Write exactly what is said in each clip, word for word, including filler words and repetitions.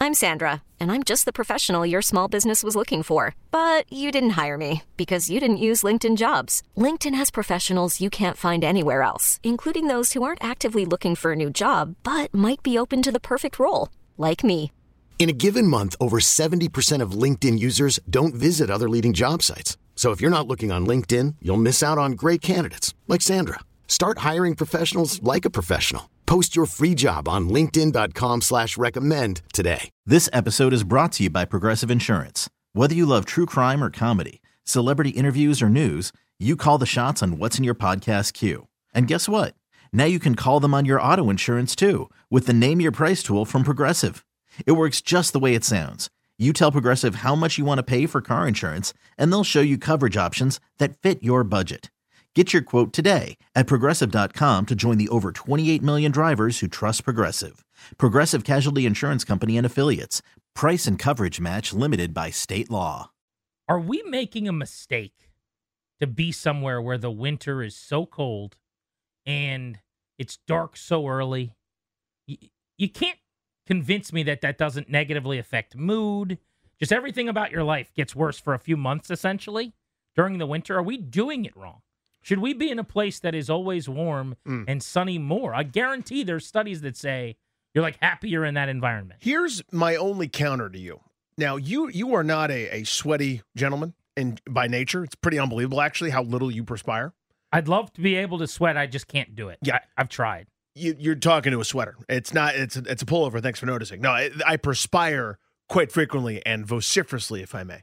I'm Sandra, and I'm just the professional your small business was looking for. But you didn't hire me because you didn't use LinkedIn Jobs. LinkedIn has professionals you can't find anywhere else, including those who aren't actively looking for a new job, but might be open to the perfect role, like me. In a given month, over seventy percent of LinkedIn users don't visit other leading job sites. So if you're not looking on LinkedIn, you'll miss out on great candidates like Sandra. Start hiring professionals like a professional. Post your free job on linkedin.com slash recommend today. This episode is brought to you by Progressive Insurance. Whether you love true crime or comedy, celebrity interviews or news, you call the shots on what's in your podcast queue. And guess what? Now you can call them on your auto insurance too with the Name Your Price tool from Progressive. It works just the way it sounds. You tell Progressive how much you want to pay for car insurance, and they'll show you coverage options that fit your budget. Get your quote today at Progressive dot com to join the over twenty-eight million drivers who trust Progressive. Progressive Casualty Insurance Company and Affiliates. Price and coverage match limited by state law. Are we making a mistake to be somewhere where the winter is so cold and it's dark so early? You, you can't convince me that that doesn't negatively affect mood. Just everything about your life gets worse for a few months, essentially, during the winter. Are we doing it wrong? Should we be in a place that is always warm mm. and sunny more? I guarantee there's studies that say you're like happier in that environment. Here's my only counter to you. Now, you you are not a, a sweaty gentleman and by nature. It's pretty unbelievable, actually, how little you perspire. I'd love to be able to sweat. I just can't do it. Yeah, I, I've tried. You, you're talking to a sweater. It's not. It's a, it's a pullover. Thanks for noticing. No, I, I perspire quite frequently and vociferously, if I may.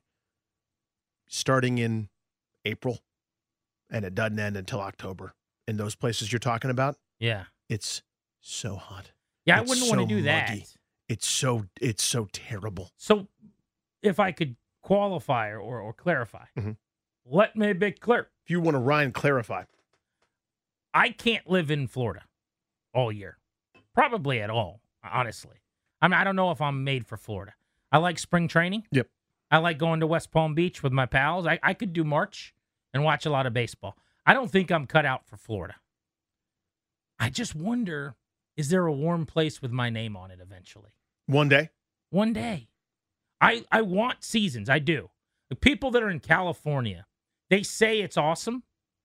Starting in April, and it doesn't end until October. In those places you're talking about, yeah, it's so hot. Yeah, it's I wouldn't so want to do that. muggy. It's so it's so terrible. So, if I could qualify or or clarify, mm-hmm. let me be clear. If you want to Ryan clarify, I can't live in Florida all year, probably at all. Honestly, I mean, I don't know if I'm made for Florida. I like spring training. Yep. I like going to West Palm Beach with my pals. I, I could do March and watch a lot of baseball. I don't think I'm cut out for Florida. I just wonder, is there a warm place with my name on it eventually? One day? One day. I, I want seasons. I do. The people that are in California, they say it's awesome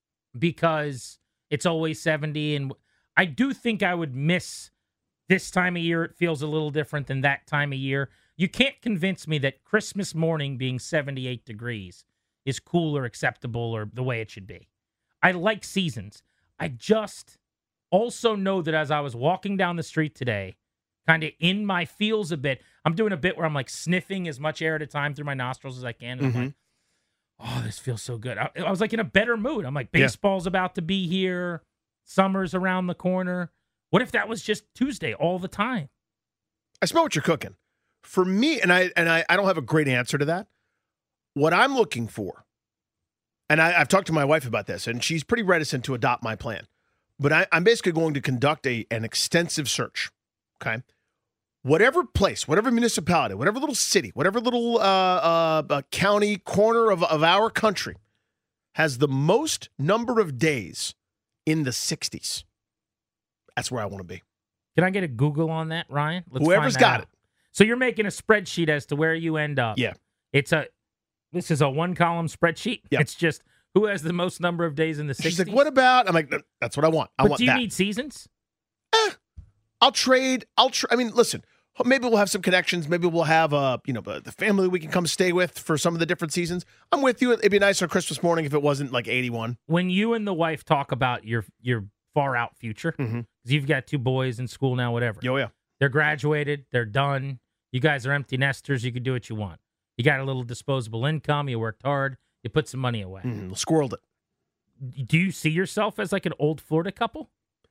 because it's always seventy. And I do think I would miss this time of year. It feels a little different than that time of year. You can't convince me that Christmas morning being seventy-eight degrees is cool or acceptable or the way it should be. I like seasons. I just also know that as I was walking down the street today, kind of in my feels a bit, I'm doing a bit where I'm like sniffing as much air at a time through my nostrils as I can. And mm-hmm. I'm like, oh, this feels so good. I, I was like in a better mood. I'm like, baseball's yeah. about to be here. Summer's around the corner. What if that was just Tuesday all the time? I smell what you're cooking. For me, and I and I, I don't have a great answer to that. What I'm looking for, and I, I've talked to my wife about this, and she's pretty reticent to adopt my plan, but I, I'm basically going to conduct a an extensive search, okay? Whatever place, whatever municipality, whatever little city, whatever little uh, uh, uh, county corner of, of our country has the most number of days in the sixties. That's where I want to be. Can I get a Google on that, Ryan? Let's Whoever's got out. it. So you're making a spreadsheet as to where you end up. Yeah. It's a, this is a one-column spreadsheet. Yep. It's just who has the most number of days in the sixties. She's like, what about? I'm like, that's what I want. I but want do you that. need seasons? Eh, I'll trade. I'll. Tra- I mean, listen. Maybe we'll have some connections. Maybe we'll have uh, you know, the family we can come stay with for some of the different seasons. I'm with you. It'd be nice on Christmas morning if it wasn't like eighty-one. When you and the wife talk about your your far out future, because mm-hmm. you've got two boys in school now, whatever. Oh yeah. They're graduated. They're done. You guys are empty nesters. You can do what you want. You got a little disposable income. You worked hard. You put some money away. Mm, squirreled it. Do you see yourself as like an old Florida couple?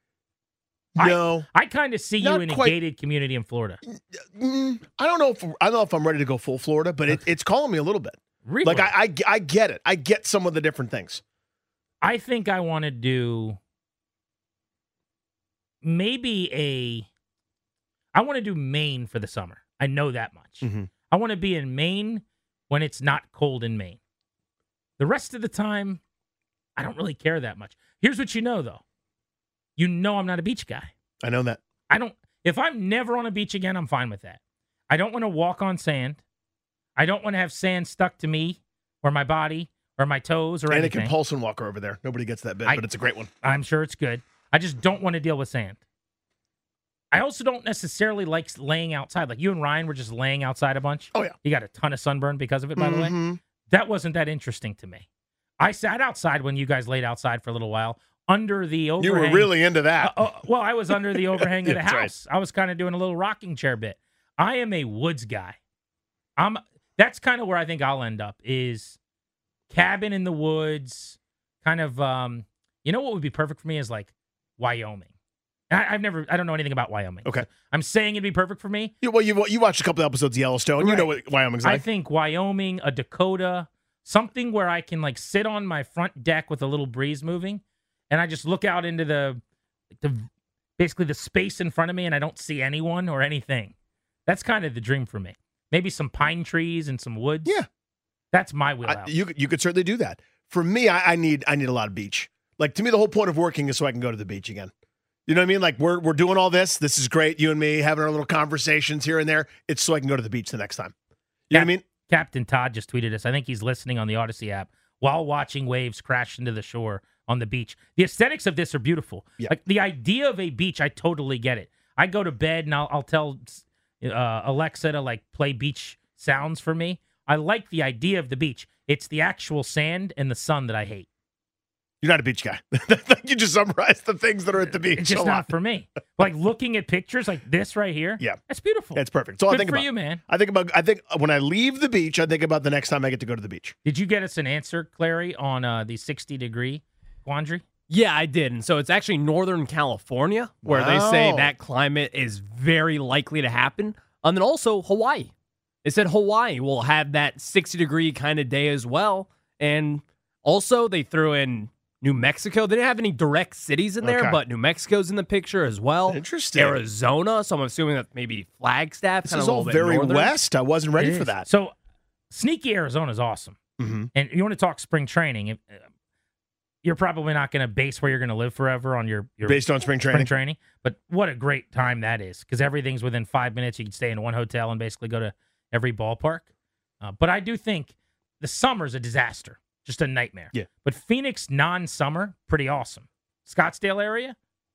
No. I, I kind of see you in quite, a gated community in Florida. Mm, I don't know if I don't know if I'm ready to go full Florida, but it, it's calling me a little bit. Really? Like I, I, I get it. I get some of the different things. I think I want to do maybe a. I want to do Maine for the summer. I know that much. Mm-hmm. I want to be in Maine when it's not cold in Maine. The rest of the time, I don't really care that much. Here's what you know, though. You know I'm not a beach guy. I know that. I don't. If I'm never on a beach again, I'm fine with that. I don't want to walk on sand. I don't want to have sand stuck to me or my body or my toes or and anything. And a compulsion walker over there. Nobody gets that bit, I, but it's a great one. I'm sure it's good. I just don't want to deal with sand. I also don't necessarily like laying outside. Like you and Ryan were just laying outside a bunch. Oh, yeah. You got a ton of sunburn because of it, by mm-hmm. the way. That wasn't that interesting to me. I sat outside when you guys laid outside for a little while under the overhang. You were really into that. Uh, uh, well, I was under the overhang of the That's house. right. I was kind of doing a little rocking chair bit. I am a woods guy. I'm. That's kind of where I think I'll end up is cabin in the woods, kind of, um, you know what would be perfect for me is like Wyoming. I, I've never, I don't know anything about Wyoming. Okay. So I'm saying it'd be perfect for me. You, well, you, you watched a couple episodes of Yellowstone. Right. You know what Wyoming's like. I think Wyoming, a Dakota, something where I can like sit on my front deck with a little breeze moving and I just look out into the, the basically the space in front of me and I don't see anyone or anything. That's kind of the dream for me. Maybe some pine trees and some woods. Yeah. That's my wheelhouse. I, you, you could certainly do that. For me, I, I need I need a lot of beach. Like, to me, the whole point of working is so I can go to the beach again. You know what I mean? Like, we're we're doing all this. This is great. You and me having our little conversations here and there. It's so I can go to the beach the next time. You Cap- know what I mean? Captain Todd just tweeted us. I think he's listening on the Odyssey app while watching waves crash into the shore on the beach. The aesthetics of this are beautiful. Yeah. Like, the idea of a beach, I totally get it. I go to bed and I'll, I'll tell uh, Alexa to, like, play beach sounds for me. I like the idea of the beach. It's the actual sand and the sun that I hate. You're not a beach guy. You just summarized the things that are at the beach. It's just a not lot. for me. Like looking at pictures like this right here. Yeah. That's beautiful. That's perfect. So I Good think for about you, man. I think about I think when I leave the beach, I think about the next time I get to go to the beach. Did you get us an answer, Clary, on uh, the sixty degree quandary? Yeah, I did. And so it's actually Northern California where they say Wow. that climate is very likely to happen. And then also Hawaii. They said Hawaii will have that sixty degree kind of day as well. And also they threw in New Mexico. They didn't have any direct cities in there, Okay. but New Mexico's in the picture as well. Interesting. Arizona. So I'm assuming that maybe Flagstaff. This kinda is a all little bit very northern. west. I wasn't ready It for is. that. So, sneaky Arizona is awesome. Mm-hmm. And you want to talk spring training? If, uh, you're probably not going to base where you're going to live forever on your, your Based on spring spring training. training. But what a great time that is because everything's within five minutes. You can stay in one hotel and basically go to every ballpark. Uh, but I do think the summer's a disaster, just a nightmare. Yeah. But Phoenix non-summer, pretty awesome. Scottsdale area,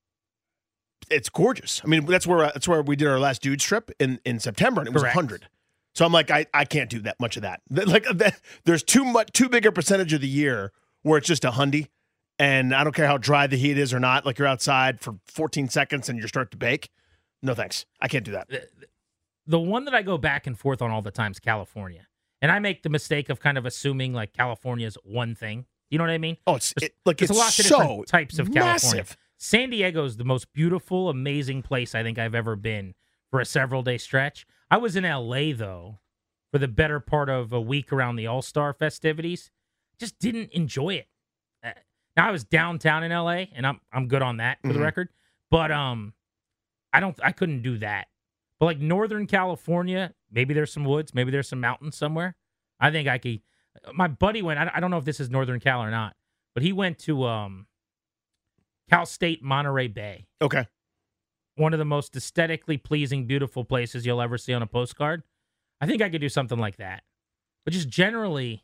It's gorgeous. I mean, that's where uh, that's where we did our last dudes trip in, in September, and it was Correct. one hundred. So I'm like, I, I can't do that much of that. Like, that, there's too much, too big a percentage of the year where it's just a hundy, and I don't care how dry the heat is or not. Like, you're outside for fourteen seconds and you start to bake. No thanks, I can't do that. the, the one that I go back and forth on all the time is California. And I make the mistake of kind of assuming like California's one thing. You know what I mean? Oh, it's There's, it, like there's it's a lot of so different types of California. massive. San Diego is the most beautiful, amazing place I think I've ever been for a several day stretch. I was in L A though for the better part of a week around the All-Star festivities. Just didn't enjoy it. Uh, now I was downtown in L A, and I'm I'm good on that for Mm-hmm. the record. But um, I don't I couldn't do that. But like Northern California, maybe there's some woods, maybe there's some mountains somewhere. I think I could. My buddy went. I, I don't know if this is Northern Cal or not, but he went to um, Cal State Monterey Bay. Okay, One of the most aesthetically pleasing, beautiful places you'll ever see on a postcard. I think I could do something like that. But just generally,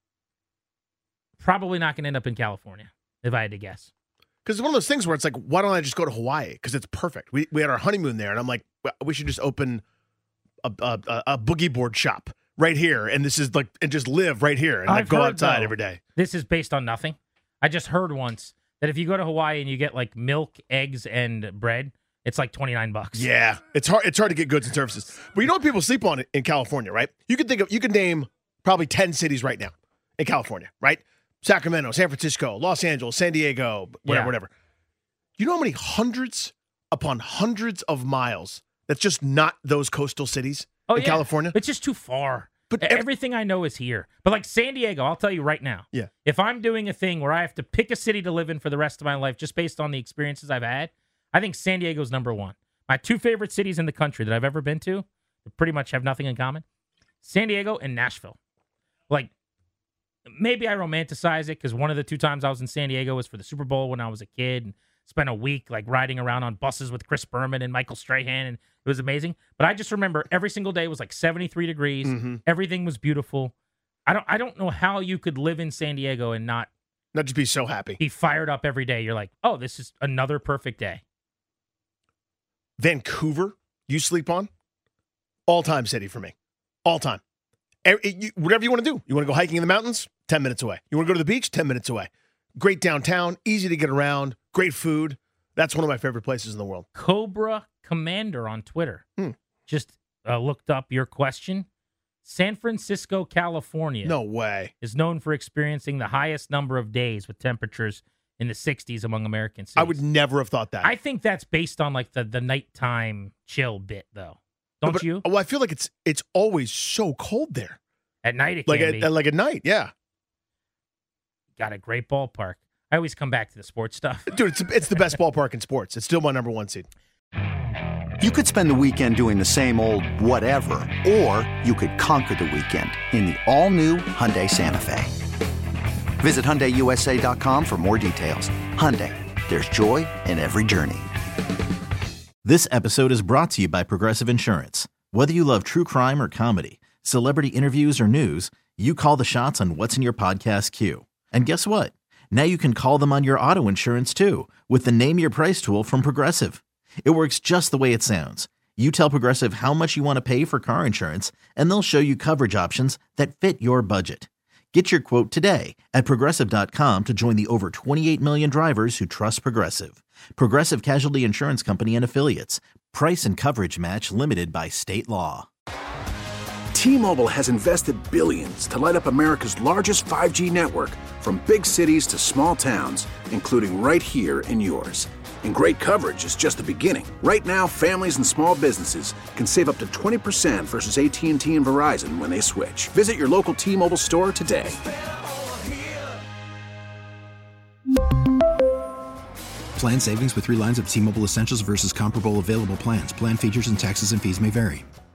probably not going to end up in California, if I had to guess. because it's one of those things where it's like, why don't I just go to Hawaii? Because it's perfect. We we had our honeymoon there, and I'm like, well, we should just open a, a a boogie board shop right here, and this is like, and just live right here, and like I've go heard, outside though, every day. This is based on nothing. I just heard once that if you go to Hawaii and you get like milk, eggs, and bread, it's like twenty-nine bucks. Yeah, it's hard. It's hard to get goods and services. But you know what people sleep on in California, right? You can think of, you can name probably ten cities right now in California, right? Sacramento, San Francisco, Los Angeles, San Diego, whatever, Yeah. whatever. You know how many hundreds upon hundreds of miles that's just not those coastal cities Oh, in yeah. California? It's just too far. But But ev- everything I know is here. But like San Diego, I'll tell you right now. Yeah. If I'm doing a thing where I have to pick a city to live in for the rest of my life just based on the experiences I've had, I think San Diego's number one. My two favorite cities in the country that I've ever been to pretty much have nothing in common. San Diego and Nashville. Like, maybe I romanticize it because one of the two times I was in San Diego was for the Super Bowl when I was a kid. And spent a week like riding around on buses with Chris Berman and Michael Strahan, and it was amazing. But I just remember every single day was like seventy-three degrees. Mm-hmm. Everything was beautiful. I don't I don't know how you could live in San Diego and not Not just be so happy. be fired up every day. You're like, oh, this is another perfect day. Vancouver, you sleep on? All-time city for me. All-time. Every- you- Whatever you want to do. You want to go hiking in the mountains? ten minutes away. You want to go to the beach? ten minutes away. Great downtown, easy to get around, great food. That's one of my favorite places in the world. Cobra Commander on Twitter Hmm. just uh, looked up your question. San Francisco, California No way. is known for experiencing the highest number of days with temperatures in the sixties among American cities. I would never have thought that. I think that's based on like the, the nighttime chill bit, though. Don't But- you? Well, I feel like it's it's always so cold there. At night it Like can at, be. at- like at night, yeah. Got a great ballpark. I always come back to the sports stuff. Dude, it's it's the best ballpark in sports. It's still my number one seed. You could spend the weekend doing the same old whatever, or you could conquer the weekend in the all-new Hyundai Santa Fe. Visit Hyundai U S A dot com for more details. Hyundai, there's joy in every journey. This episode is brought to you by Progressive Insurance. Whether you love true crime or comedy, celebrity interviews or news, you call the shots on what's in your podcast queue. And guess what? Now you can call them on your auto insurance too with the Name Your Price tool from Progressive. It works just the way it sounds. You tell Progressive how much you want to pay for car insurance, and they'll show you coverage options that fit your budget. Get your quote today at Progressive dot com to join the over twenty-eight million drivers who trust Progressive. Progressive Casualty Insurance Company and Affiliates. Price and coverage match limited by state law. T-Mobile has invested billions to light up America's largest five G network, from big cities to small towns, including right here in yours. And great coverage is just the beginning. Right now, families and small businesses can save up to twenty percent versus A T and T and Verizon when they switch. Visit your local T-Mobile store today. Plan savings with three lines of T-Mobile Essentials versus comparable available plans. Plan features and taxes and fees may vary.